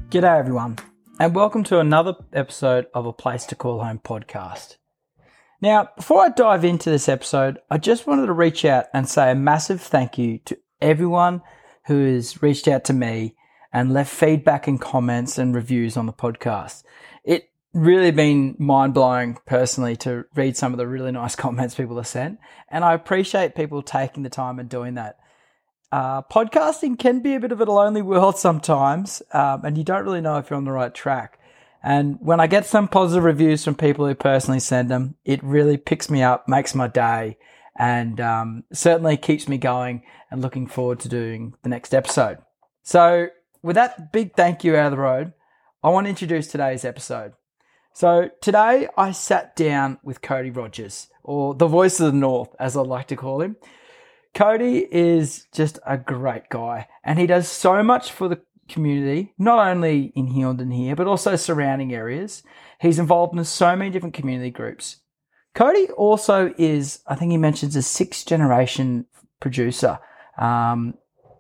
G'day everyone, and welcome to another episode of A Place to Call Home podcast. Now, before I dive into this episode, I just wanted to reach out and say a massive thank you to everyone who has reached out to me and left feedback and comments and reviews on the podcast. It really been mind-blowing personally to read some of the really nice comments people have sent, and I appreciate people taking the time and doing that. Podcasting can be a bit of a lonely world sometimes, and you don't really know if you're on the right track. And when I get some positive reviews from people who personally send them, it really picks me up, makes my day, and certainly keeps me going and looking forward to doing the next episode. So with that big thank you out of the road, I want to introduce today's episode. So today I sat down with Cody Rogers, or the voice of the North, as I like to call him. Cody is just a great guy, and he does so much for the community, not only in Healdon here, but also surrounding areas. He's involved in so many different community groups. Cody also is, I think he mentions, a 6th generation producer. And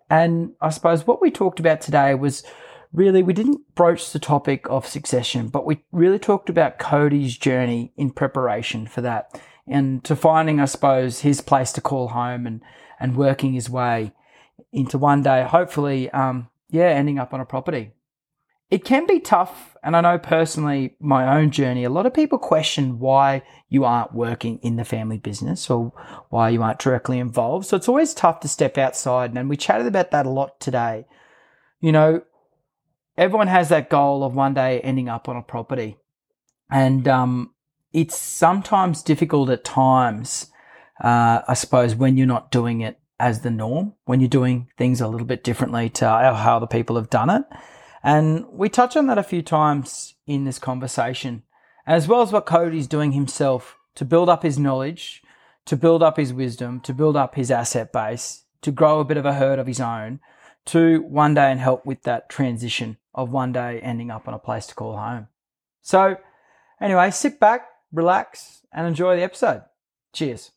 I suppose what we talked about today was really, we didn't broach the topic of succession, but we really talked about Cody's journey in preparation for that and to finding, I suppose, his place to call home and working his way into one day, hopefully, ending up on a property. It can be tough, and I know personally my own journey, a lot of people question why you aren't working in the family business or why you aren't directly involved. So it's always tough to step outside, and we chatted about that a lot today. You know, everyone has that goal of one day ending up on a property, and it's sometimes difficult at times, I suppose, when you're not doing it as the norm, when you're doing things a little bit differently to how other people have done it. And we touch on that a few times in this conversation, as well as what Cody's doing himself to build up his knowledge, to build up his wisdom, to build up his asset base, to grow a bit of a herd of his own, to one day and help with that transition of one day ending up on a place to call home. So anyway, sit back, relax, and enjoy the episode. Cheers.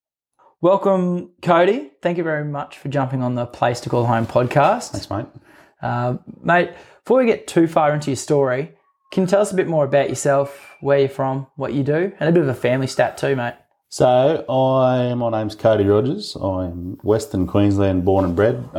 Welcome, Cody. Thank you very much for jumping on the Place to Call Home podcast. Thanks, mate. Mate, before we get too far into your story, can you tell us a bit more about yourself, where you're from, what you do, and a bit of a family stat too, mate? So, my name's Cody Rogers. I'm Western Queensland born and bred.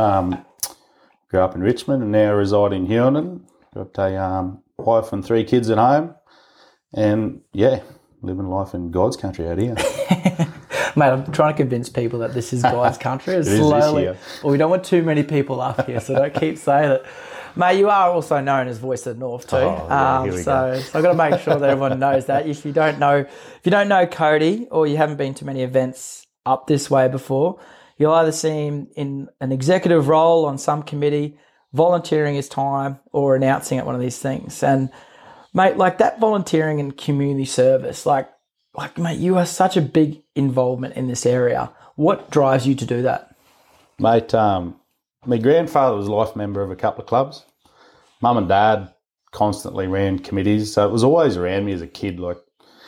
Grew up in Richmond and now reside in Healdon. Got a wife and 3 kids at home. And, yeah, living life in God's country out here. Mate, I'm trying to convince people that this is God's country. It is this year. Well, we don't want too many people up here, so don't keep saying it. Mate, you are also known as Voice of the North too. Here we go. So I've got to make sure that everyone knows that. If you don't know Cody, or you haven't been to many events up this way before, you'll either see him in an executive role on some committee, volunteering his time, or announcing at one of these things. And mate, like that volunteering and community service, like mate, you are such a big involvement in this area. What drives you to do that? Mate, my grandfather was a life member of a couple of clubs. Mum and Dad constantly ran committees, so it was always around me as a kid. Like,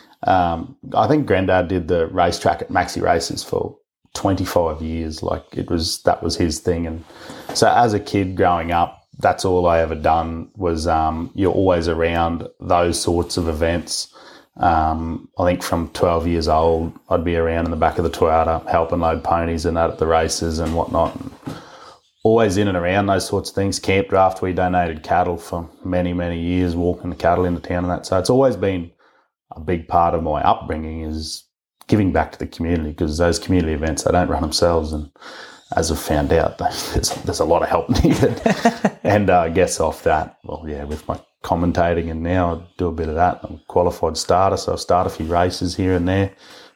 I think Granddad did the racetrack at Maxi Races for 25 years. Like, that was his thing. And so as a kid growing up, that's all I ever done was you're always around those sorts of events. I think from 12 years old, I'd be around in the back of the Toyota helping load ponies and that at the races and whatnot. And always in and around those sorts of things. Camp Draft, we donated cattle for many, many years, walking the cattle into town and that. So it's always been a big part of my upbringing is giving back to the community, because those community events, they don't run themselves. And as I've found out, there's a lot of help needed. And I guess off that, well, yeah, with my commentating, and now I do a bit of that. I'm a qualified starter, so I start a few races here and there.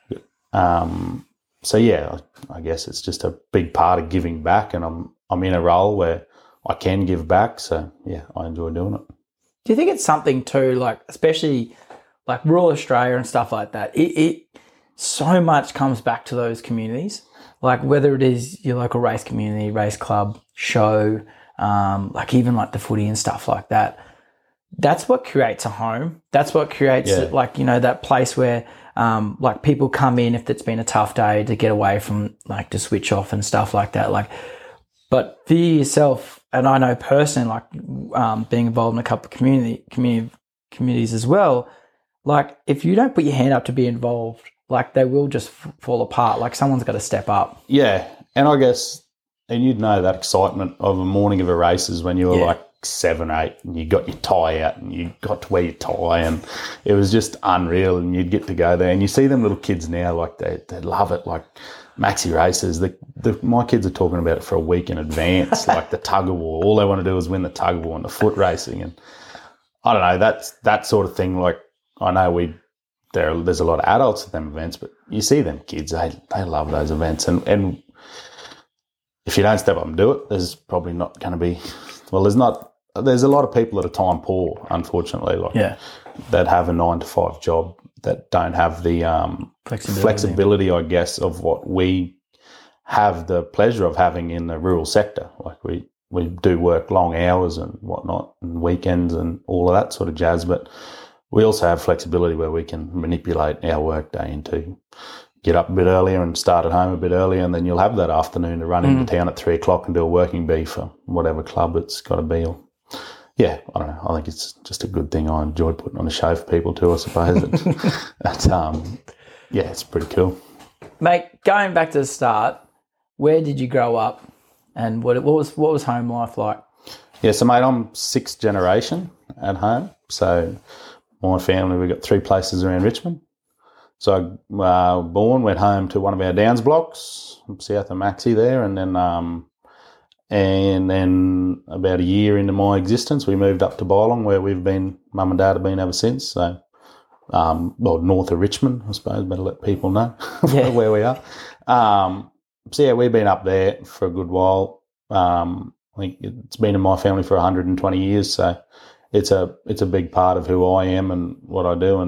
So yeah, I guess it's just a big part of giving back, and I'm in a role where I can give back. So yeah, I enjoy doing it. Do you think it's something too, like especially like rural Australia and stuff like that? It so much comes back to those communities, like whether it is your local race community, race club, show, like even like the footy and stuff like that. That's what creates a home. That's what creates like, you know, that place where like people come in if it's been a tough day to get away from, like, to switch off and stuff like that. Like, but for yourself and I know personally, like being involved in a couple of communities as well, like if you don't put your hand up to be involved, like they will just fall apart. Like someone's got to step up. Yeah, and I guess, and you'd know that excitement of a morning of a race is when you were like 7, 8, and you got your tie out and you got to wear your tie, and it was just unreal. And you'd get to go there, and you see them little kids now, like they love it, like maxi races. My kids are talking about it for a week in advance, like the tug of war. All they want to do is win the tug of war and the foot racing, and I don't know, that's that sort of thing. Like I know there's a lot of adults at them events, but you see them kids, they love those events, and if you don't step up and do it, there's probably not going to be. Well, there's a lot of people that are time poor, unfortunately, that have a 9 to 5 job that don't have the flexibility, I guess, of what we have the pleasure of having in the rural sector. Like we do work long hours and whatnot, and weekends and all of that sort of jazz, but we also have flexibility where we can manipulate our work day into get up a bit earlier and start at home a bit earlier, and then you'll have that afternoon to run into town at 3 o'clock and do a working bee for whatever club it's got to be. Or, yeah, I don't know. I think it's just a good thing. I enjoy putting on a show for people too, I suppose. Yeah, it's pretty cool. Mate, going back to the start, where did you grow up, and what was home life like? Yeah, so mate, I'm 6th generation at home. So my family, we've got 3 places around Richmond. So I went home to one of our Downs blocks, south of Maxi there, and then about a year into my existence, we moved up to Bylong, where Mum and Dad have been ever since. So, north of Richmond, I suppose, better let people know where we are. So yeah, we've been up there for a good while. I think it's been in my family for 120 years, so it's a big part of who I am and what I do,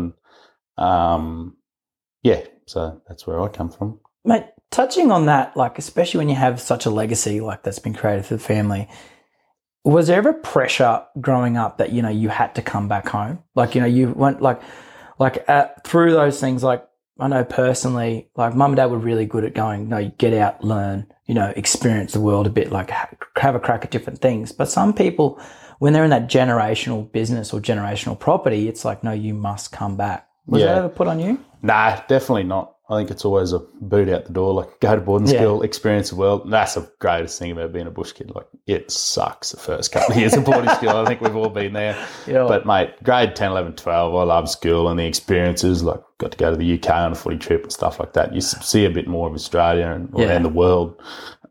and yeah, so that's where I come from. Mate, touching on that, like especially when you have such a legacy like that's been created for the family, was there ever pressure growing up that, you had to come back home? Like, you went through those things, like I know personally, like Mum and Dad were really good at going, no, you get out, learn, experience the world a bit, like have a crack at different things. But some people, when they're in that generational business or generational property, it's like, no, you must come back. Was that ever put on you? Nah, definitely not. I think it's always a boot out the door, like go to boarding school, experience the world. And that's the greatest thing about being a bush kid. Like it sucks the first couple of years of boarding school. I think we've all been there. Yeah. But mate, grade 10, 11, 12, I love school and the experiences. Like got to go to the UK on a footy trip and stuff like that. You see a bit more of Australia and around the world.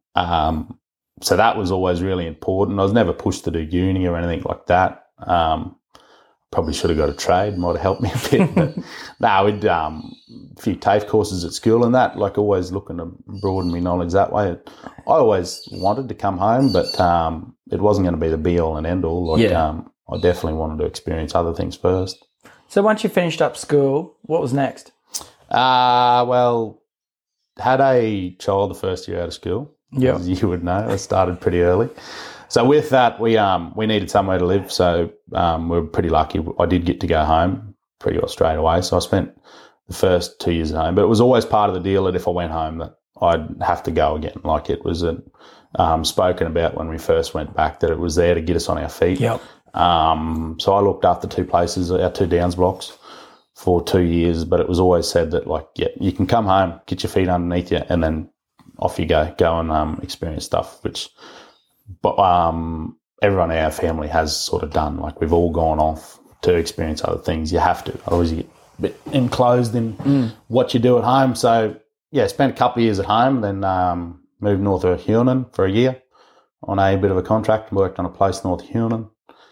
So that was always really important. I was never pushed to do uni or anything like that. Probably should have got a trade, might have helped me a bit. But we'd a few TAFE courses at school and that, like always looking to broaden my knowledge that way. I always wanted to come home, but it wasn't going to be the be-all and end-all. I definitely wanted to experience other things first. So once you finished up school, what was next? Well, had a child the first year out of school. Yeah, as you would know, I started pretty early. So with that, we needed somewhere to live. So we were pretty lucky. I did get to go home pretty well straight away. So I spent the first 2 years at home. But it was always part of the deal that if I went home, that I'd have to go again. Like it was spoken about when we first went back, that it was there to get us on our feet. Yep. So I looked after 2 places, our 2 Downs blocks for 2 years. But it was always said that, like, yeah, you can come home, get your feet underneath you, and then off you go and experience stuff, which everyone in our family has sort of done. Like we've all gone off to experience other things. You have to. Otherwise you get a bit enclosed in what you do at home. So, yeah, spent a couple of years at home, then moved north of Hunan for a year on a bit of a contract, worked on a place north of Hunan.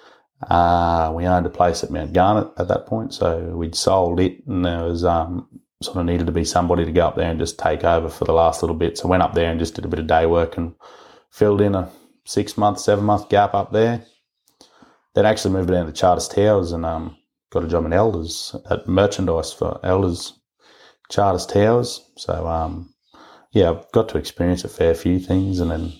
We owned a place at Mount Garnet at that point, so we'd sold it, and there was sort of needed to be somebody to go up there and just take over for the last little bit. So went up there and just did a bit of day work and filled in a 6-month, 7-month gap up there. Then actually moved down to Charters Towers and got a job in Elders at merchandise for Elders Charters Towers. So, I've got to experience a fair few things, and then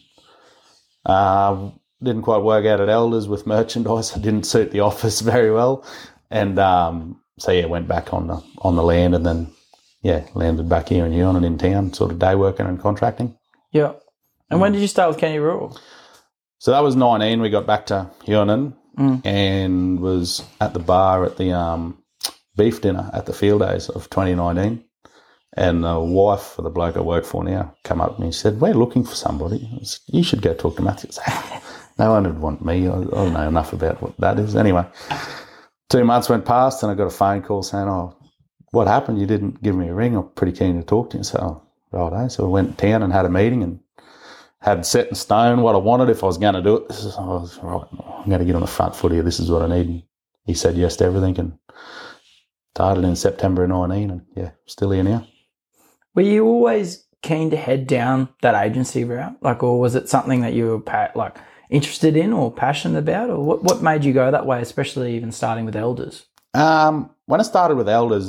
didn't quite work out at Elders with merchandise. I didn't suit the office very well. And went back on the land, and then, landed back here in Hunan in town, sort of day working and contracting. Yeah. And when did you start with Kenny Rural? So that was 19. We got back to Hunan and was at the bar at the beef dinner at the field days of 2019. And the wife of the bloke I work for now came up to me and said, "We're looking for somebody. You should go talk to Matthew." I said, "No one would want me. I don't know enough about what that is." Anyway, 2 months went past and I got a phone call saying, "Oh, what happened? You didn't give me a ring. I'm pretty keen to talk to you." So, right, so we went down and had a meeting and had set in stone what I wanted if I was going to do it. I was right. I'm going to get on the front foot here. This is what I need. And he said yes to everything and started in September of 19 and yeah, still here now. Were you always keen to head down that agency route? Like, or was it something that you were interested in or passionate about? Or what made you go that way, especially even starting with Elders? When I started with Elders,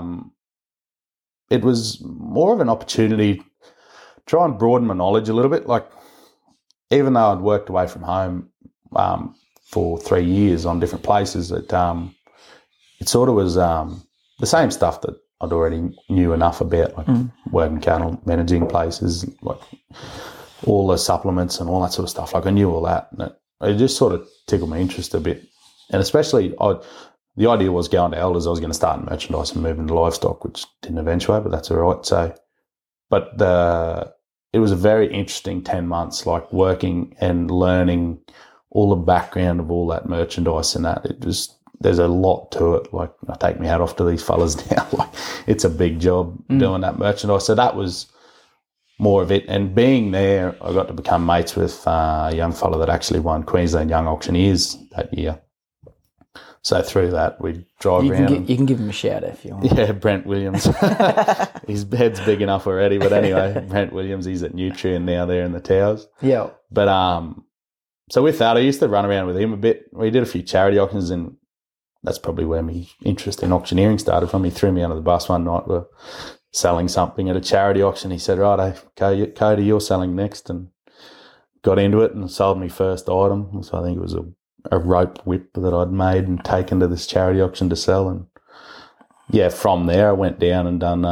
it was more of an opportunity try and broaden my knowledge a little bit. Like, even though I'd worked away from home for 3 years on different places, it sort of was the same stuff that I'd already knew enough about, like working cattle, managing places, like all the supplements and all that sort of stuff. Like, I knew all that, and it just sort of tickled my interest a bit. And especially, the idea was going to Elders, I was going to start in merchandise and move into livestock, which didn't eventuate, but that's all right. So, but it was a very interesting 10 months, like working and learning all the background of all that merchandise and that. There's a lot to it. Like, I take my hat off to these fellas now. Like, it's a big job doing that merchandise. So that was more of it. And being there, I got to become mates with a young fella that actually won Queensland Young Auctioneers that year. So through that, we'd drive around. You can give him a shout if you want. Yeah, Brent Williams. His head's big enough already. But anyway, Brent Williams, he's at Nutrien now there in the Towers. Yeah. But so with that, I used to run around with him a bit. We did a few charity auctions, and that's probably where my interest in auctioneering started from. He threw me under the bus one night. We're selling something at a charity auction. He said, "Right, Cody, you're selling next," and got into it and sold me first item. So I think it was a rope whip that I'd made and taken to this charity auction to sell. And yeah, from there I went down and done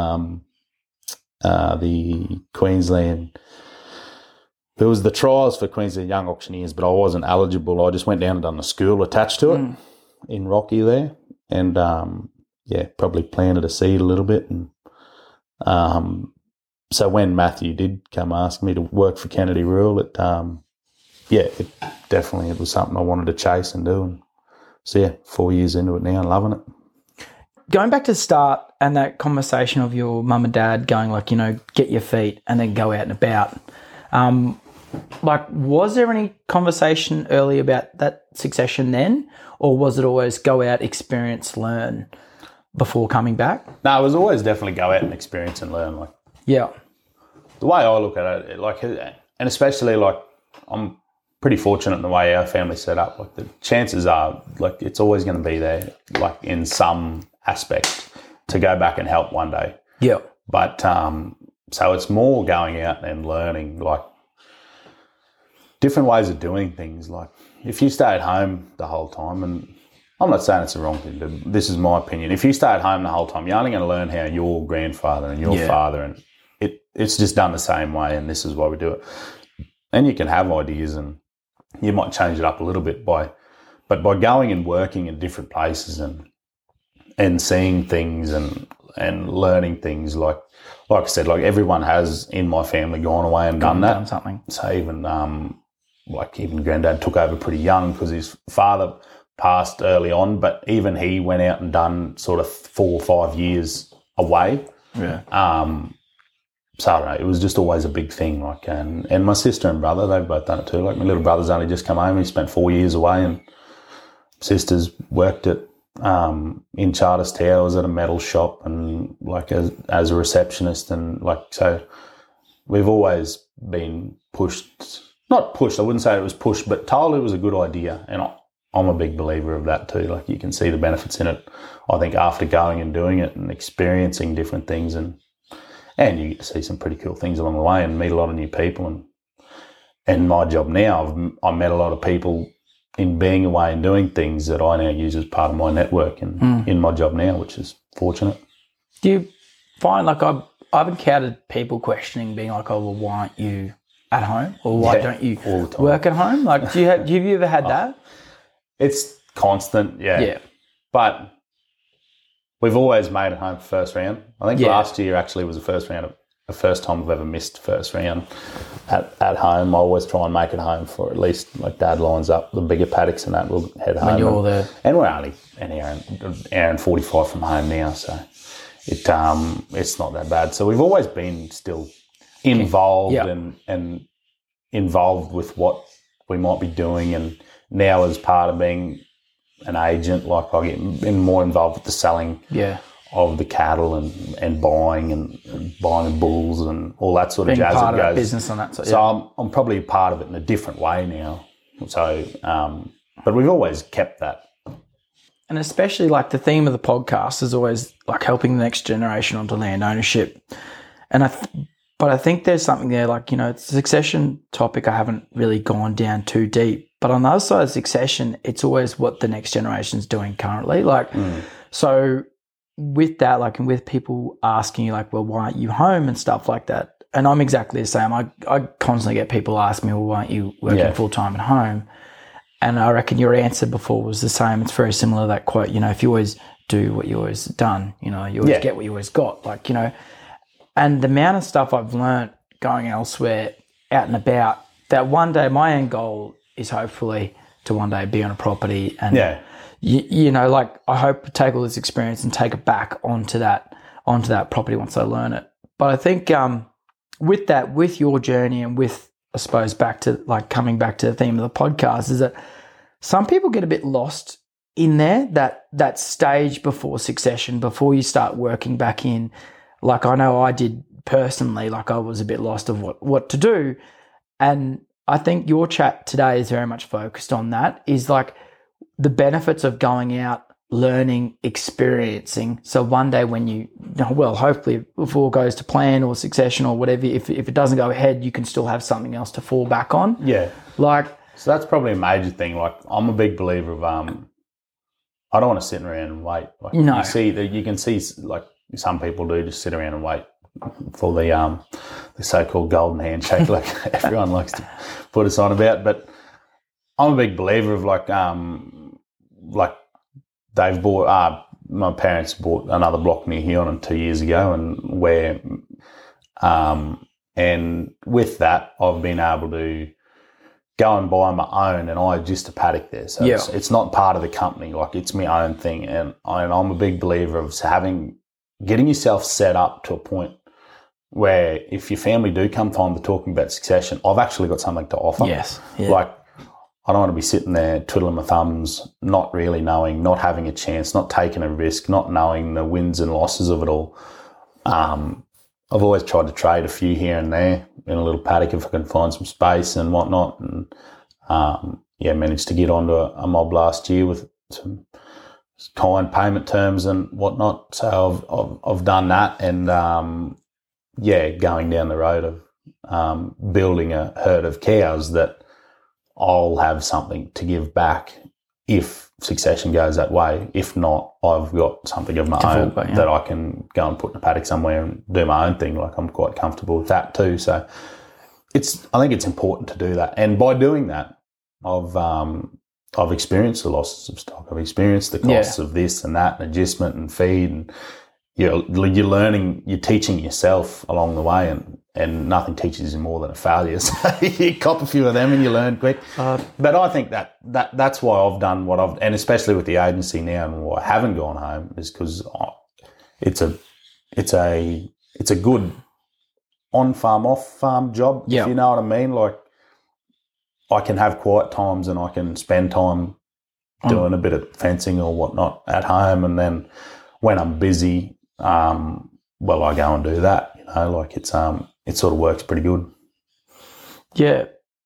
the Queensland. There was the trials for Queensland Young Auctioneers, but I wasn't eligible. I just went down and done a school attached to it in Rocky there, and probably planted a seed a little bit. And so when Matthew did come ask me to work for Kennedy Rural, it was something I wanted to chase and do. And so yeah, 4 years into it now and loving it. Going back to the start and that conversation of your mum and dad going get your feet and then go out and about. Was there any conversation early about that succession then, or was it always go out, experience, learn before coming back? No, it was always definitely go out and experience and learn. Yeah. The way I look at it, and especially I'm pretty fortunate in the way our family's set up. The chances are, it's always going to be there, in some aspect, to go back and help one day. Yeah. But so it's more going out and learning, different ways of doing things. If you stay at home the whole time, and I'm not saying it's the wrong thing, but this is my opinion. If you stay at home the whole time, you're only going to learn how your grandfather and your father, and it's just done the same way, and this is why we do it. And you can have ideas, and you might change it up a little bit but by going and working in different places and seeing things and learning things, like I said, everyone has in my family gone away and done that. Done something. So even even Granddad took over pretty young because his father passed early on, but even he went out and done sort of 4 or 5 years away. Yeah. So I don't know, it was just always a big thing. And my sister and brother, they've both done it too. My little brother's only just come home. He spent 4 years away, and sister's worked at in Charters Towers at a metal shop and as a receptionist, and so we've always been pushed. Not pushed, I wouldn't say it was pushed, but told it was a good idea, and I'm a big believer of that too. You can see the benefits in it, I think, after going and doing it and experiencing different things, and you get to see some pretty cool things along the way and meet a lot of new people. And my job now, I've met a lot of people in being away and doing things that I now use as part of my network and in my job now, which is fortunate. Do you find, I've encountered people questioning, being like, "Oh, well, why aren't you at home, or why don't you all the time. work at home? Like, have you ever had that? It's constant, yeah. But we've always made it home for first round. I think last year actually was the first time I've ever missed first round at home. I always try and make it home for at least, like, Dad lines up the bigger paddocks and that, we'll head home. And we're only an hour and 45 from home now, so it's not that bad. So we've always been still involved and involved with what we might be doing, and now as part of being an agent, like, I get more involved with the selling of the cattle and buying bulls and all that sort of jazz. Part that of goes. That business on that side. So I'm probably a part of it in a different way now. So, but we've always kept that. And especially, like, the theme of the podcast is always, like, helping the next generation onto land ownership. And but I think there's something there, like, you know, it's a succession topic I haven't really gone down too deep. But on the other side of succession, it's always what the next generation's doing currently. Like, so with that, like, and with people asking you, like, well, why aren't you home and stuff like that? And I'm exactly the same. I constantly get people ask me, well, why aren't you working full-time at home? And I reckon your answer before was the same. It's very similar to that quote, you know, if you always do what you always done, you know, you always get what you always got. Like, you know, and the amount of stuff I've learnt going elsewhere, out and about, that one day my end goal is hopefully to one day be on a property and, you know, like, I hope to take all this experience and take it back onto that property once I learn it. But I think with that, with your journey and with, I suppose, back to, like, coming back to the theme of the podcast, is that some people get a bit lost in there, that stage before succession, before you start working back in. Like, I know I did personally, like, I was a bit lost of what to do. And I think your chat today is very much focused on that, is like the benefits of going out, learning, experiencing. So one day when you, well, hopefully if all goes to plan or succession or whatever, if it doesn't go ahead, you can still have something else to fall back on. Yeah. Like, so that's probably a major thing. Like, I'm a big believer of, I don't want to sit around and wait. Like, no. You can see, like, some people do just sit around and wait for the so-called golden handshake, like everyone likes to put us on about. But I'm a big believer of, like they've bought, my parents bought another block near Huon 2 years ago, and with that, I've been able to go and buy my own, and I just a paddock there. So it's not part of the company, like, it's my own thing. And I'm a big believer of getting yourself set up to a point where if your family do come time to talking about succession, I've actually got something to offer. Yes. Yeah. Like, I don't want to be sitting there twiddling my thumbs, not really knowing, not having a chance, not taking a risk, not knowing the wins and losses of it all. I've always tried to trade a few here and there in a little paddock if I can find some space and whatnot. And, managed to get onto a mob last year with some kind payment terms and whatnot. So I've done that, and going down the road of building a herd of cows that I'll have something to give back if succession goes that way. If not, I've got something of my own that I can go and put in a paddock somewhere and do my own thing. Like, I'm quite comfortable with that too. So I think it's important to do that. And by doing that, I've experienced the losses of stock. I've experienced the costs of this and that, and adjustment and feed, and you're learning, you're teaching yourself along the way, and nothing teaches you more than a failure. So you cop a few of them and you learn quick. But I think that's why I've done what I've, and especially with the agency now, and why I haven't gone home, is because it's a good on-farm, off-farm job, if you know what I mean. Like, I can have quiet times and I can spend time doing a bit of fencing or whatnot at home, and then when I'm busy, I go and do that. You know, like, it sort of works pretty good. Yeah.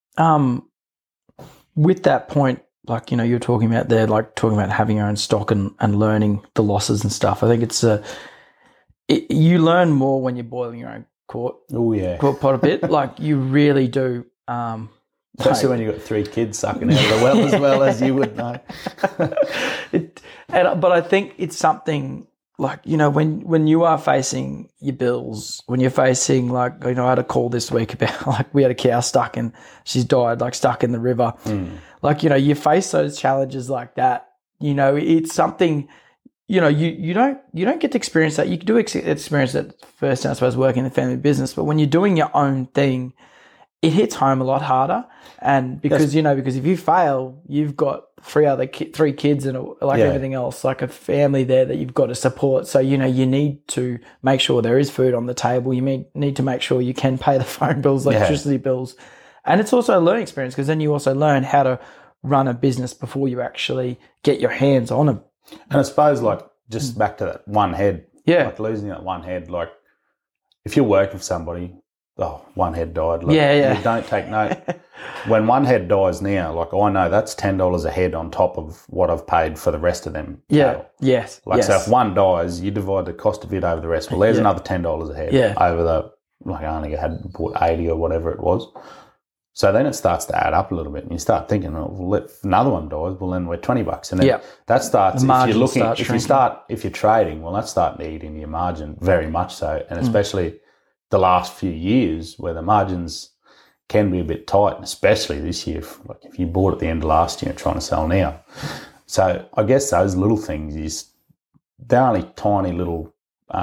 With that point, like, you know, you're talking about there, like, talking about having your own stock and learning the losses and stuff. I think you learn more when you're boiling your own quart pot a bit. Like, you really do. Especially when you've got 3 kids sucking out of the well as well, as you would know. But I think it's something like, you know, when you are facing your bills, when you're facing, like, you know, I had a call this week about, like, we had a cow she's died, like, stuck in the river. Like, you know, you face those challenges like that. You know, it's something, you know, you don't get to experience that. You do experience that first, I suppose, working in the family business, but when you're doing your own thing, it hits home a lot harder. And because, you know, because if you fail, you've got three kids and everything else, like a family there that you've got to support. So, you know, you need to make sure there is food on the table. You need to make sure you can pay the phone bills, electricity bills. And it's also a learning experience, because then you also learn how to run a business before you actually get your hands on them. And I suppose, like, just back to that one head. Yeah. Like, losing that one head, like, if you're working for somebody, one head died. Like, you don't take note. When one head dies now, like, I know that's $10 a head on top of what I've paid for the rest of them. Yeah. Yes. Like, so if one dies, you divide the cost of it over the rest. Well, there's another $10 a head over the, like, I only had bought 80 or whatever it was. So then it starts to add up a little bit, and you start thinking, well, if another one dies, well, then we're $20, and then that starts. If you're trading, well, that's starting to eat into your margin very much so, and especially the last few years where the margins can be a bit tight, and especially this year. If you bought at the end of last year and trying to sell now, so I guess those little things they're only tiny little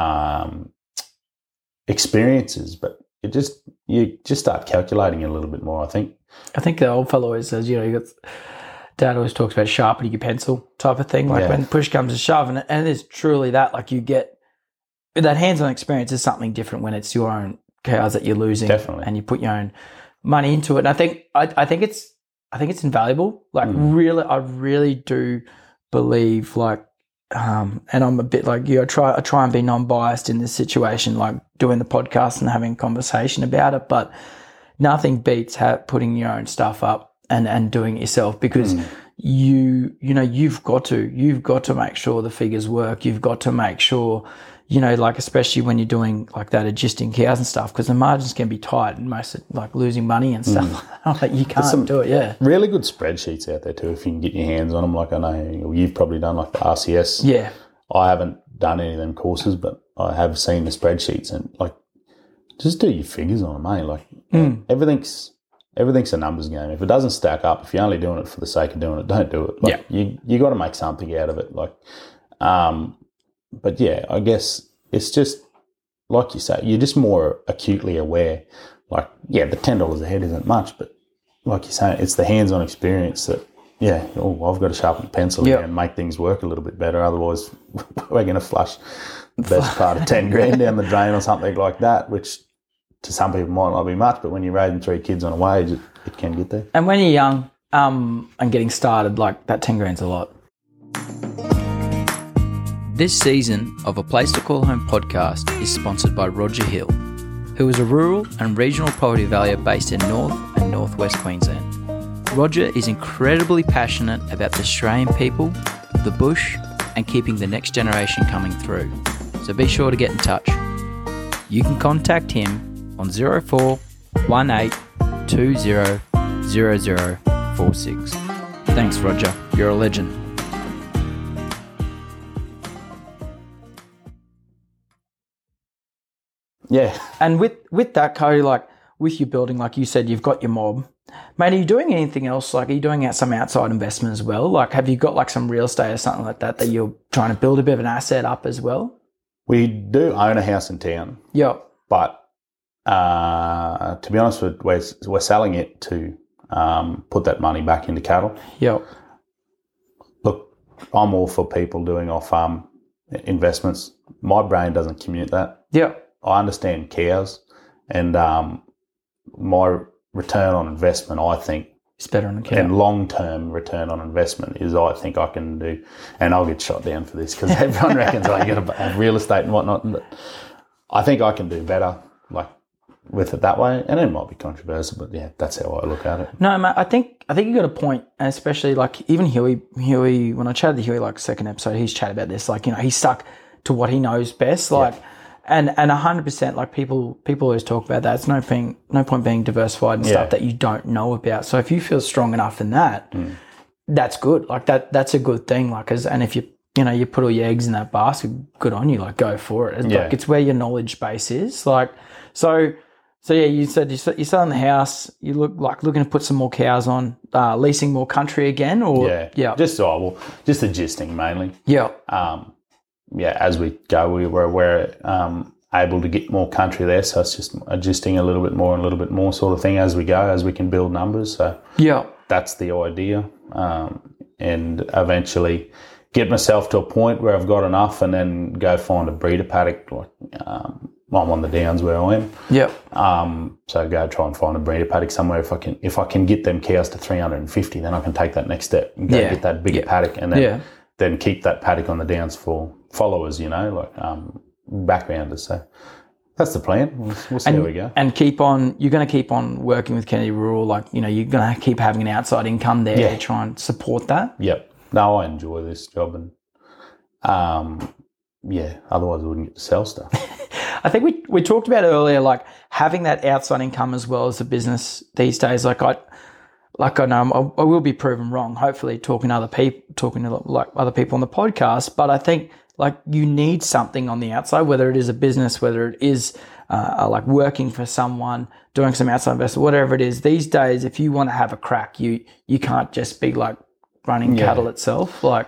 experiences, but you just start calculating it a little bit more, I think. I think the old fellow always says, you know, Dad always talks about sharpening your pencil type of thing. Like when push comes to shove, and it is truly that. Like, you get that hands-on experience is something different when it's your own cows that you're losing. Definitely. And you put your own money into it. And I think it's invaluable. Like, really, I really do believe, like, and I'm a bit like you. I try and be non-biased in this situation, like doing the podcast and having a conversation about it. But nothing beats putting your own stuff up and doing it yourself, because you've got to make sure the figures work. You've got to make sure, you know, like, especially when you're doing like that, adjusting cows and stuff, because the margins can be tight and most like losing money and stuff. Like, you can't do it. Yeah, really good spreadsheets out there too if you can get your hands on them. Like, I know you've probably done like the RCS. Yeah, I haven't done any of them courses, but I have seen the spreadsheets, and like, just do your figures on them, eh? Like, everything's a numbers game. If it doesn't stack up, if you're only doing it for the sake of doing it, don't do it. Like, you got to make something out of it. Like, but yeah, I guess it's just like you say, you're just more acutely aware. Like, the $10 a head isn't much, but like you say, it's the hands-on experience that, I've got to sharpen the pencil here and make things work a little bit better. Otherwise, we're going to flush the best part of 10 grand down the drain or something like that, which to some people might not be much, but when you're raising 3 kids on a wage, it can get there. And when you're young and getting started, like, that 10 grand's a lot. This season of A Place to Call Home podcast is sponsored by Roger Hill, who is a rural and regional property valuer based in North and Northwest Queensland. Roger is incredibly passionate about the Australian people, the bush, and keeping the next generation coming through. So be sure to get in touch. You can contact him on 04 18 20 0046. Thanks, Roger. You're a legend. Yeah. And with that, Cody, like, with your building, like you said, you've got your mob. Mate, are you doing anything else? Like, are you doing some outside investment as well? Like, have you got like some real estate or something like that you're trying to build a bit of an asset up as well? We do own a house in town. Yep. But to be honest, we're selling it to put that money back into cattle. Yep. Look, I'm all for people doing off-farm investments. My brain doesn't commute that. Yep. I understand cows, and my return on investment, I think, it's better on a cow. And long-term return on investment is, I think, I can do, and I'll get shot down for this because everyone reckons I got to have real estate and whatnot. But I think I can do better, like, with it that way, and it might be controversial, but yeah, that's how I look at it. No, mate, I think you got a point, and especially like even Huey. When I chatted to Huey, like, second episode, he's chatted about this. Like, you know, he's stuck to what he knows best. Like. Yeah. And 100%, like, people always talk about that. It's no point being diversified and stuff that you don't know about. So if you feel strong enough in that, that's good. Like, that's a good thing. Like, and if you you put all your eggs in that basket, good on you, like go for it. Yeah. Like, it's where your knowledge base is. Like, so yeah, you said you're selling the house, you looking to put some more cows on, leasing more country again, or? Yeah. Just the gisting mainly. Yeah. As we go, we're able to get more country there, so it's just adjusting a little bit more sort of thing as we go, as we can build numbers. So yeah, that's the idea, and eventually get myself to a point where I've got enough, and then go find a breeder paddock. Like I'm on the Downs where I am. Yeah. So go try and find a breeder paddock somewhere. If I can get them cows to 350, then I can take that next step and go get that bigger paddock, and then keep that paddock on the Downs for followers. Backgrounders. So that's the plan. We'll see how we go. And you're going to keep on working with Kennedy Rural. Like, you're going to keep having an outside income there to try and support that. Yep. No, I enjoy this job, and otherwise I wouldn't get to sell stuff. I think we talked about earlier, like having that outside income as well as a business these days. I know I will be proven wrong. Hopefully, talking to other people on the podcast. But I think like you need something on the outside, whether it is a business, whether it is like working for someone, doing some outside investment, whatever it is. These days, if you want to have a crack, you can't just be like running cattle itself. Like,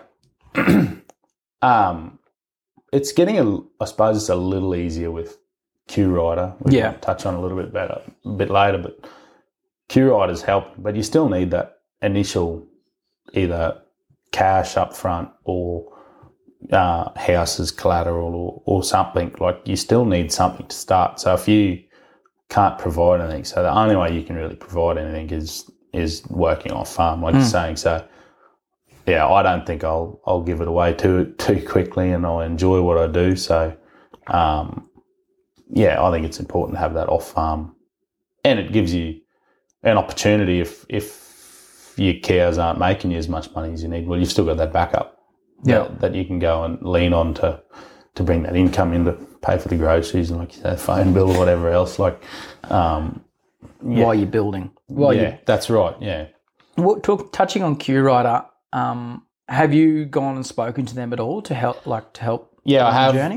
it's getting I suppose it's a little easier with Q Rider. We might touch on a little bit a bit later, but Q Rider's helping, but you still need that initial either cash up front or house as collateral or something. Like, you still need something to start. So if you can't provide anything, so the only way you can really provide anything is working off farm, like you're saying. So I don't think I'll give it away too quickly, and I enjoy what I do. So I think it's important to have that off farm, and it gives you an opportunity if your cows aren't making you as much money as you need. Well, you've still got that backup that you can go and lean on to bring that income in to pay for the groceries and, like you say, phone bill or whatever else. Like, while you're building. That's right. Yeah. Touching on Q Rider, have you gone and spoken to them at all to help? Yeah, I have. Journey?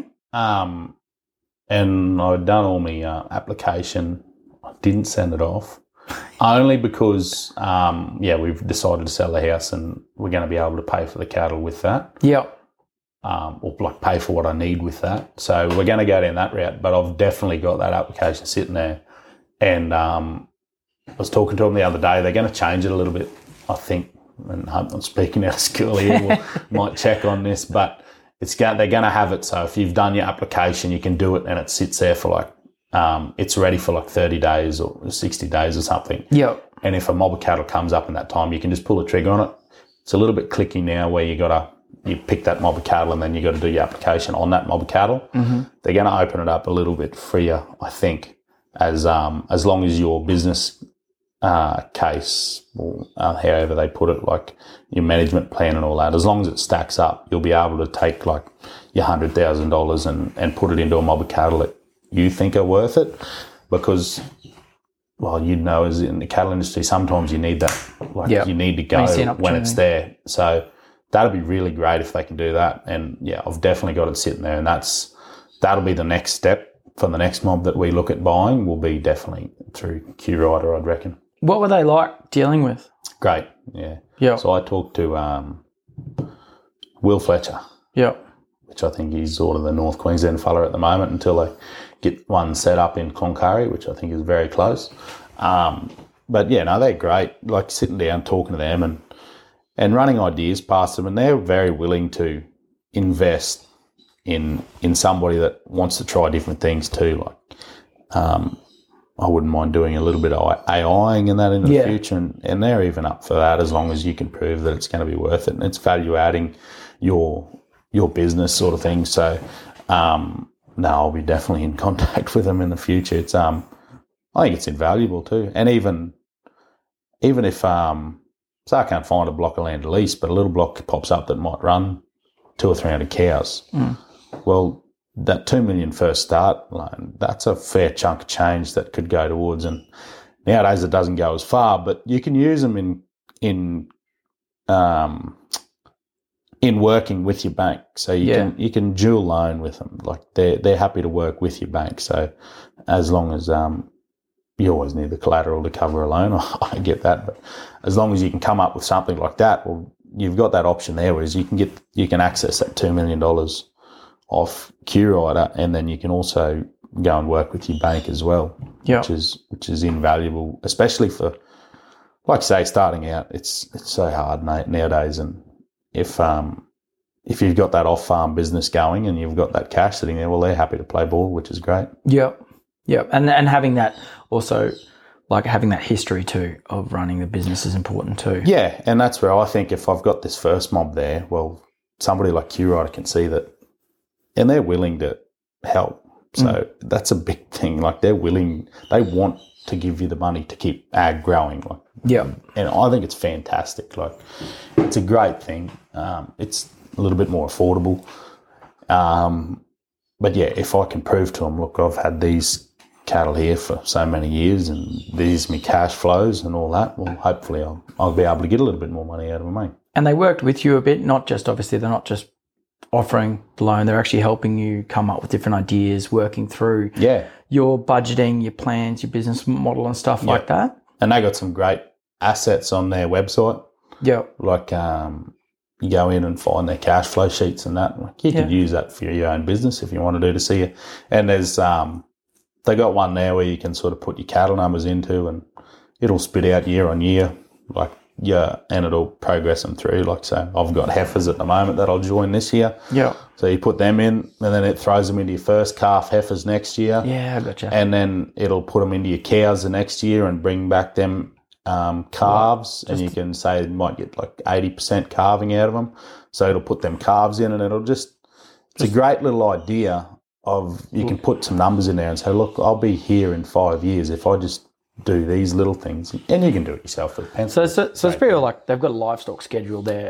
And I've done all my application. I didn't send it off. Only because, we've decided to sell the house and we're going to be able to pay for the cattle with that. Yeah. Or like pay for what I need with that. So we're going to go down that route, but I've definitely got that application sitting there. And I was talking to them the other day. They're going to change it a little bit, I think. And I'm speaking out of school here. We might check on this, but they're going to have it. So if you've done your application, you can do it, and it sits there for like, it's ready for like 30 days or 60 days or something. Yeah. And if a mob of cattle comes up in that time, you can just pull the trigger on it. It's a little bit clicky now where you pick that mob of cattle and then you got to do your application on that mob of cattle. Mm-hmm. They're going to open it up a little bit freer, I think, as long as your business case, or however they put it, like your management plan and all that, as long as it stacks up, you'll be able to take like your $100,000 and put it into a mob of cattle that you think are worth it, because, well, as in the cattle industry, sometimes you need that. You need to go when it's there. So that'd be really great if they can do that. And I've definitely got it sitting there, and that'll be the next step for the next mob that we look at buying. Will be definitely through Q Rider, I'd reckon. What were they like dealing with? Great, yeah. Yeah. So I talked to Will Fletcher. Yeah. Which I think he's sort of the North Queensland fella at the moment until they get one set up in Cloncurry, which I think is very close. But they're great. Like sitting down, talking to them and running ideas past them, and they're very willing to invest in somebody that wants to try different things too. Like, I wouldn't mind doing a little bit of AIing and that in the future, and they're even up for that as long as you can prove that it's going to be worth it and it's value adding your business sort of thing. So, I'll be definitely in contact with them in the future. It's I think it's invaluable too. And even if say I can't find a block of land to lease, but a little block pops up that might run 200 or 300 cows. Well, that $2 million first start loan, that's a fair chunk of change that could go towards. And nowadays it doesn't go as far, but you can use them in in working with your bank. So you can dual loan with them. Like they're happy to work with your bank. So as long as you always need the collateral to cover a loan, I get that, but as long as you can come up with something like that, well, you've got that option there, whereas you can access that $2 million off QRider, and then you can also go and work with your bank as well, which is invaluable, especially for, like say, starting out. It's so hard nowadays, and if you've got that off-farm business going and you've got that cash sitting there, well, they're happy to play ball, which is great. Yep, and having that also, like having that history too of running the business is important too. Yeah, and that's where I think if I've got this first mob there, well, somebody like QRider can see that, and they're willing to help. So that's a big thing. Like they want to give you the money to keep ag growing. Like, and I think it's fantastic. Like it's a great thing. It's a little bit more affordable. But yeah, if I can prove to them, look, I've had these cattle here for so many years and these are my cash flows and all that, well, hopefully I'll be able to get a little bit more money out of them, mate. And they worked with you a bit, obviously they're not just offering the loan, they're actually helping you come up with different ideas, working through your budgeting, your plans, your business model and stuff like that. And they got some great assets on their website. Yeah. Like you go in and find their cash flow sheets and that. Like you could use that for your own business if you want to do to see it. And there's they got one there where you can sort of put your cattle numbers into and it'll spit out year on year, like and it'll progress them through. Like so, I've got heifers at the moment that I'll join this year. Yeah. So you put them in, and then it throws them into your first calf heifers next year. Yeah, I gotcha. And then it'll put them into your cows the next year and bring back them calves, and you can say you might get like 80% calving out of them. So it'll put them calves in, and it'll it's a great little idea of you can put some numbers in there and say, look, I'll be here in 5 years if I just do these little things, and you can do it yourself with a pencil. So it's pretty like they've got a livestock schedule there.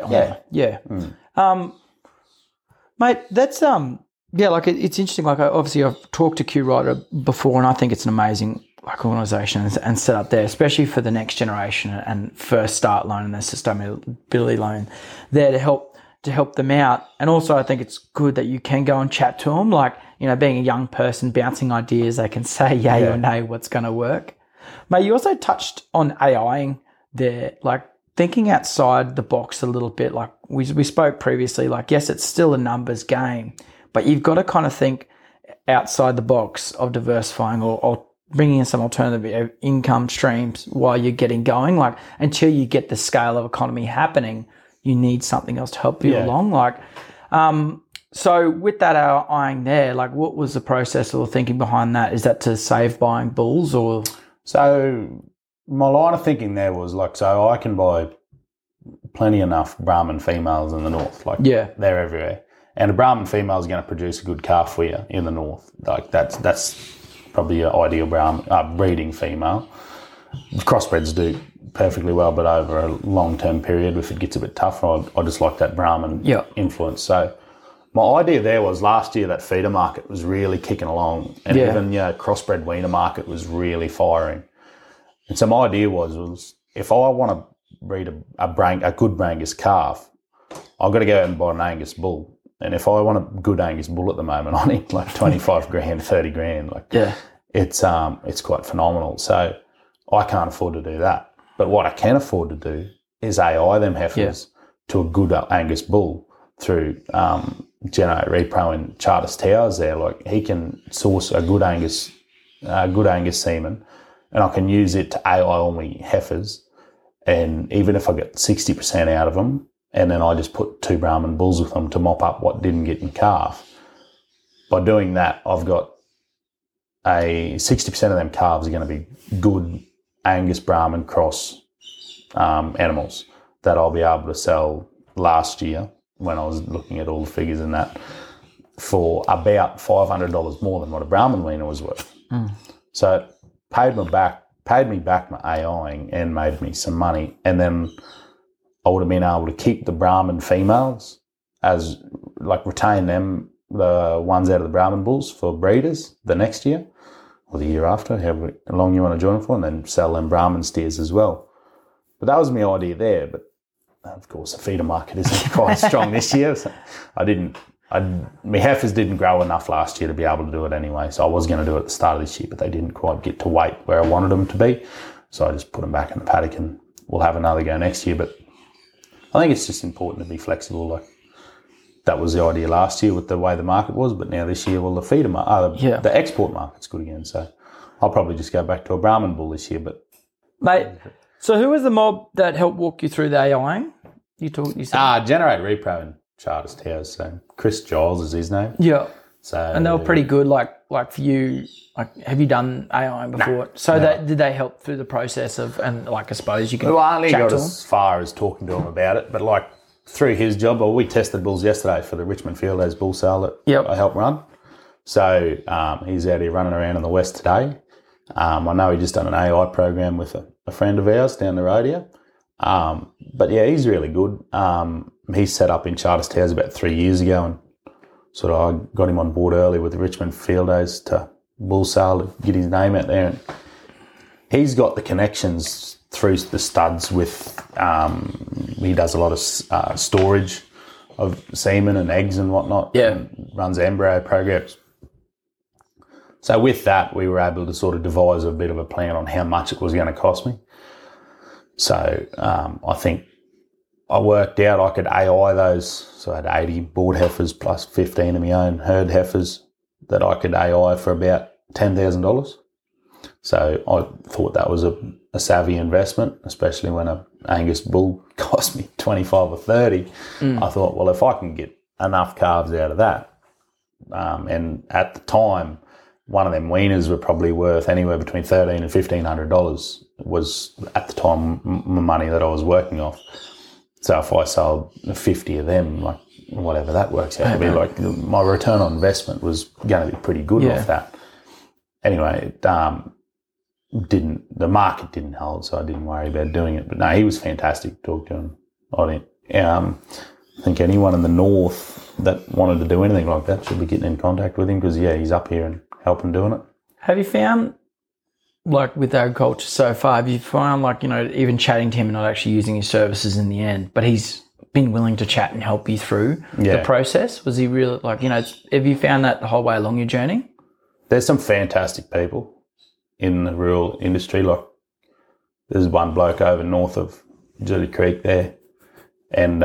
Mate, that's like it's interesting. Like obviously I've talked to QRider before, and I think it's an amazing like organisation and set up there, especially for the next generation and first start loan and the sustainability loan there to help them out. And also I think it's good that you can go and chat to them, like, you know, being a young person bouncing ideas, they can say yay or nay what's going to work. Mate, you also touched on AIing there, like thinking outside the box a little bit. Like we spoke previously, like, yes, it's still a numbers game, but you've got to kind of think outside the box of diversifying or bringing in some alternative income streams while you're getting going. Like until you get the scale of economy happening, you need something else to help you along. Like, so with that eyeing there, like what was the process or thinking behind that? Is that to save buying bulls or? So my line of thinking there was like, so I can buy plenty enough Brahman females in the north. Like they're everywhere. And a Brahman female is going to produce a good calf for you in the north. Like that's probably your ideal Brahman breeding female. Crossbreds do perfectly well, but over a long-term period, if it gets a bit tougher, I just like that Brahman influence. So my idea there was last year that feeder market was really kicking along, and even crossbred weaner market was really firing. And so my idea was if I want to breed a good Angus calf, I've got to go out and buy an Angus bull. And if I want a good Angus bull at the moment, I need like 25 grand, 30 grand. Like it's quite phenomenal. So I can't afford to do that. But what I can afford to do is AI them heifers to a good Angus bull through Geno Repro and Charters Towers there. Like he can source a good Angus semen, and I can use it to AI all my heifers. And even if I get 60% out of them, and then I just put 2 Brahman bulls with them to mop up what didn't get in calf, by doing that, I've got 60% of them calves are going to be good Angus Brahman cross animals that I'll be able to sell last year when I was looking at all the figures in that for about $500 more than what a Brahman weaner was worth. So it paid me back my AIing and made me some money. And then I would have been able to keep the Brahman females as like retain them, the ones out of the Brahman bulls for breeders the next year or the year after, however long you want to join them for, and then sell them Brahman steers as well. But that was my idea there. But of course, the feeder market isn't quite strong this year. So my heifers didn't grow enough last year to be able to do it anyway. So I was going to do it at the start of this year, but they didn't quite get to weight where I wanted them to be. So I just put them back in the paddock and we'll have another go next year. But I think it's just important to be flexible. Like that was the idea last year with the way the market was, but now this year, well, the feeder the export market's good again. So I'll probably just go back to a Brahman bull this year. But mate, so who was the mob that helped walk you through the AIing? You said Generate Repro in Charters Towers. So Chris Giles is his name. Yeah. So and they were pretty good. Like for you, like have you done AIing before? Did they help through the process of, and like I suppose you can. Well, I only chat got to as far as talking to him about it, but like through his job, we tested bulls yesterday for the Richmond Field Days bull sale that I helped run. So he's out here running around in the west today. I know he just done an AI program with a friend of ours down the road here. But yeah, he's really good. He set up in Charters Towers about 3 years ago, and sort of I got him on board early with the Richmond Field Days to bull sale to get his name out there. And he's got the connections through the studs with, he does a lot of storage of semen and eggs and whatnot. Yeah. And runs embryo programs. So with that, we were able to sort of devise a bit of a plan on how much it was going to cost me. So I think I worked out I could AI those. So I had 80 board heifers plus 15 of my own herd heifers that I could AI for about $10,000. So I thought that was a savvy investment, especially when an Angus bull cost me 25 or 30. I thought, well, if I can get enough calves out of that, and at the time, one of them weaners were probably worth anywhere between $1,300 and $1,500 was at the time my money that I was working off. So if I sold 50 of them, like whatever that works out to be, like my return on investment was going to be pretty good off that. Anyway, the market didn't hold, so I didn't worry about doing it. But no, he was fantastic. Talk to him. I think anyone in the north that wanted to do anything like that should be getting in contact with him because he's up here and helping doing it. Have you found, like with agriculture so far, have you found like, even chatting to him and not actually using his services in the end, but he's been willing to chat and help you through the process? Was he really like, have you found that the whole way along your journey? There's some fantastic people in the rural industry. Like there's one bloke over north of Julie Creek there, and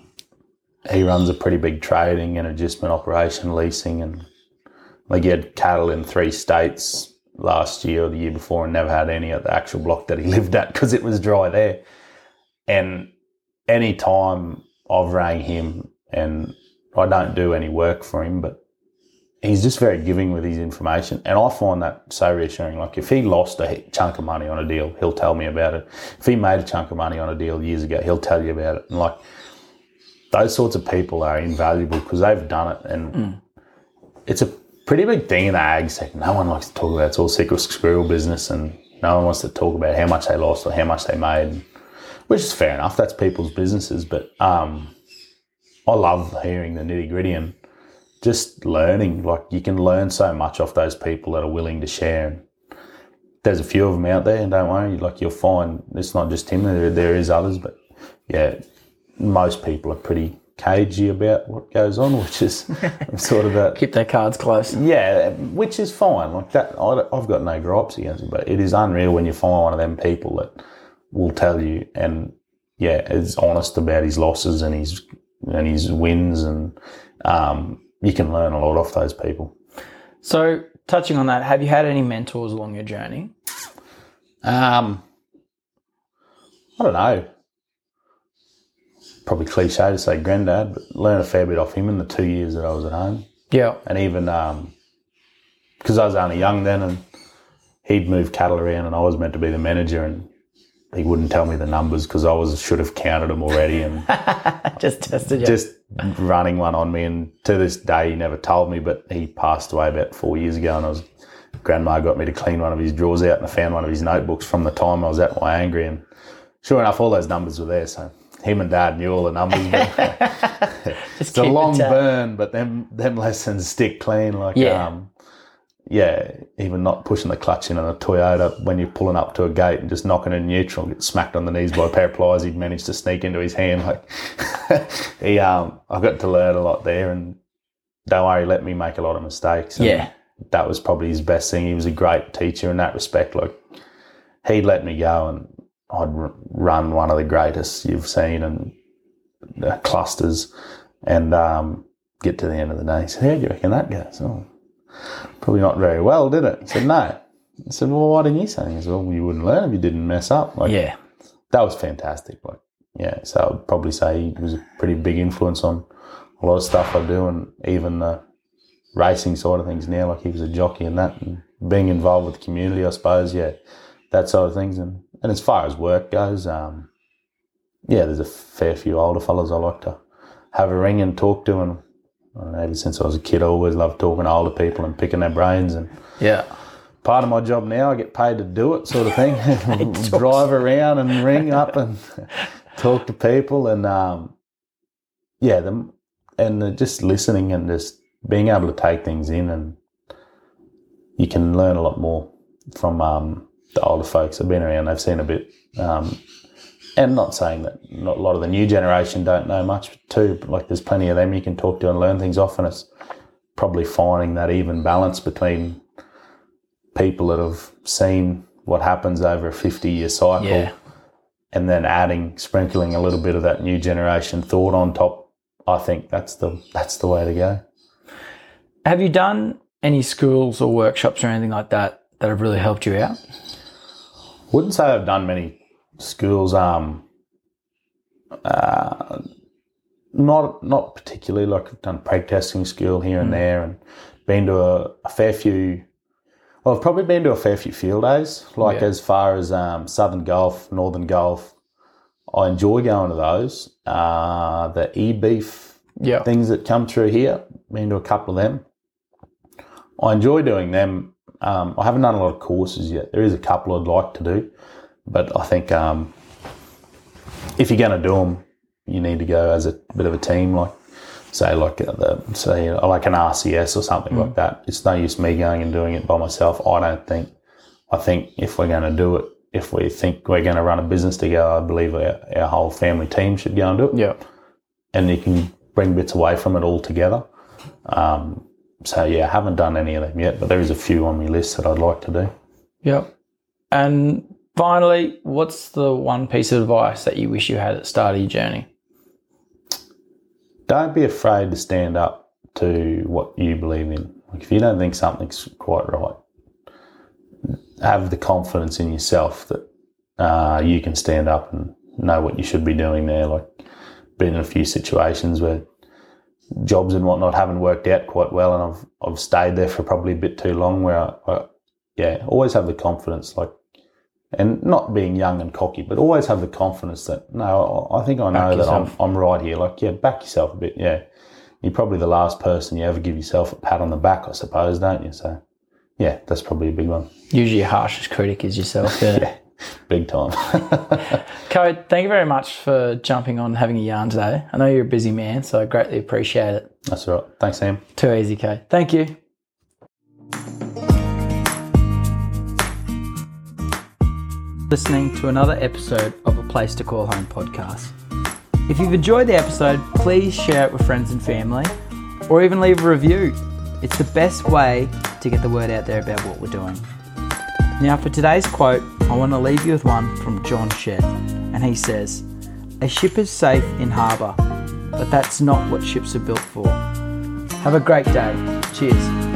he runs a pretty big trading and adjustment operation, leasing, and he had cattle in 3 states last year or the year before and never had any at the actual block that he lived at because it was dry there. And any time I've rang him, and I don't do any work for him, but he's just very giving with his information. And I find that so reassuring. Like if he lost a chunk of money on a deal, he'll tell me about it. If he made a chunk of money on a deal years ago, he'll tell you about it. And like those sorts of people are invaluable because they've done it. And it's a pretty big thing in the ag sector. No one likes to talk about it. It's all sickle squirrel business, and no one wants to talk about how much they lost or how much they made, which is fair enough. That's people's businesses. But I love hearing the nitty gritty and just learning. Like you can learn so much off those people that are willing to share. And there's a few of them out there, and don't worry, like you'll find it's not just him. There is others, but most people are pretty cagey about what goes on, which is sort of that. Keep their cards close. Yeah, which is fine. Like that, I've got no gripes against it, but it is unreal when you find one of them people that will tell you and is honest about his losses and his wins, and you can learn a lot off those people. So, touching on that, have you had any mentors along your journey? I don't know. Probably cliche to say granddad, but learned a fair bit off him in the 2 years that I was at home. Yeah. And even because I was only young then, and he'd move cattle around, and I was meant to be the manager, and he wouldn't tell me the numbers because I should have counted them already, and just tested you. Just running one on me. And to this day, he never told me, but he passed away about 4 years ago, and Grandma got me to clean one of his drawers out, and I found one of his notebooks from the time I was at Wyangri, and sure enough, all those numbers were there. So him and Dad knew all the numbers. But it's a long burn, but them lessons stick clean. Like, even not pushing the clutch in on a Toyota when you're pulling up to a gate and just knocking in neutral and get smacked on the knees by a pair of pliers he'd managed to sneak into his hand. Like I got to learn a lot there, and don't worry, he let me make a lot of mistakes. And that was probably his best thing. He was a great teacher in that respect. Like he'd let me go and I'd run one of the greatest you've seen and clusters and get to the end of the day. He said, how do you reckon that goes? Oh, probably not very well, did it? He said, no. I said, well, why didn't you say? He said, well, you wouldn't learn if you didn't mess up. Like, that was fantastic. Like, so I'd probably say he was a pretty big influence on a lot of stuff I do, and even the racing side of things now. Like he was a jockey and that, and being involved with the community, I suppose, that side of things. And as far as work goes, there's a fair few older fellas I like to have a ring and talk to, and I don't know, ever since I was a kid, I always loved talking to older people and picking their brains. And part of my job now, I get paid to do it, sort of thing. Drive around and ring up and talk to people, and just listening and just being able to take things in, and you can learn a lot more from the older folks. They've been around, they've seen a bit. And not saying that not a lot of the new generation don't know much too, but like there's plenty of them you can talk to and learn things off, and it's probably finding that even balance between people that have seen what happens over a 50-year cycle and then sprinkling a little bit of that new generation thought on top. I think that's the way to go. Have you done any schools or workshops or anything like that have really helped you out? Wouldn't say I've done many schools, not particularly. Like I've done preg testing school here and there, and been to a fair few. Well, I've probably been to a fair few field days. As far as Southern Gulf, Northern Gulf, I enjoy going to those. The e-beef things that come through here, been to a couple of them. I enjoy doing them. I haven't done a lot of courses yet. There is a couple I'd like to do. But I think if you're going to do them, you need to go as a bit of a team, like like an RCS or something like that. It's no use me going and doing it by myself, I don't think. I think if we're going to do it, if we think we're going to run a business together, I believe our whole family team should go and do it. Yeah. And you can bring bits away from it all together. I haven't done any of them yet, but there is a few on my list that I'd like to do. Yep. And finally, what's the one piece of advice that you wish you had at the start of your journey? Don't be afraid to stand up to what you believe in. Like if you don't think something's quite right, have the confidence in yourself that you can stand up and know what you should be doing there. Like been in a few situations where jobs and whatnot haven't worked out quite well, and I've stayed there for probably a bit too long, where I always have the confidence, and not being young and cocky, but always have the confidence that, no, I think I know that I'm right here. Back yourself a bit, You're probably the last person you ever give yourself a pat on the back, I suppose, don't you? So, that's probably a big one. Usually your harshest critic is yourself, yeah, big time. Code, thank you very much for jumping on and having a yarn today. I know you're a busy man, so I greatly appreciate it. That's all right. Thanks, Sam. Too easy, Code. Thank you. Listening to another episode of A Place to Call Home podcast. If you've enjoyed the episode, please share it with friends and family, or even leave a review. It's the best way to get the word out there about what we're doing. Now for today's quote, I want to leave you with one from John Shedd, and he says, "A ship is safe in harbour, but that's not what ships are built for." Have a great day. Cheers.